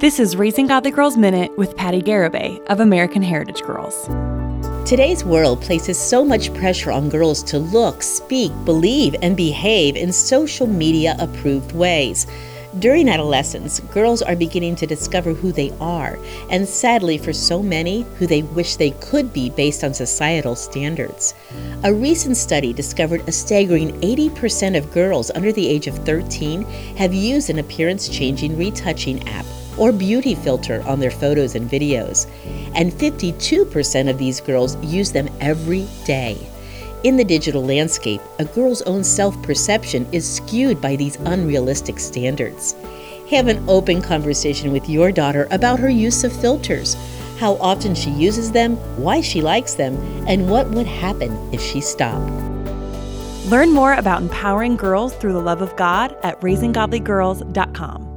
This is Raising Godly Girls Minute with Patty Garibay of American Heritage Girls. Today's world places so much pressure on girls to look, speak, believe, and behave in social media-approved ways. During adolescence, girls are beginning to discover who they are, and sadly for so many, who they wish they could be based on societal standards. A recent study discovered a staggering 80% of girls under the age of 13 have used an appearance-changing retouching app or beauty filter on their photos and videos, and 52% of these girls use them every day. In the digital landscape, a girl's own self-perception is skewed by these unrealistic standards. Have an open conversation with your daughter about her use of filters, how often she uses them, why she likes them, and what would happen if she stopped. Learn more about empowering girls through the love of God at raisinggodlygirls.com.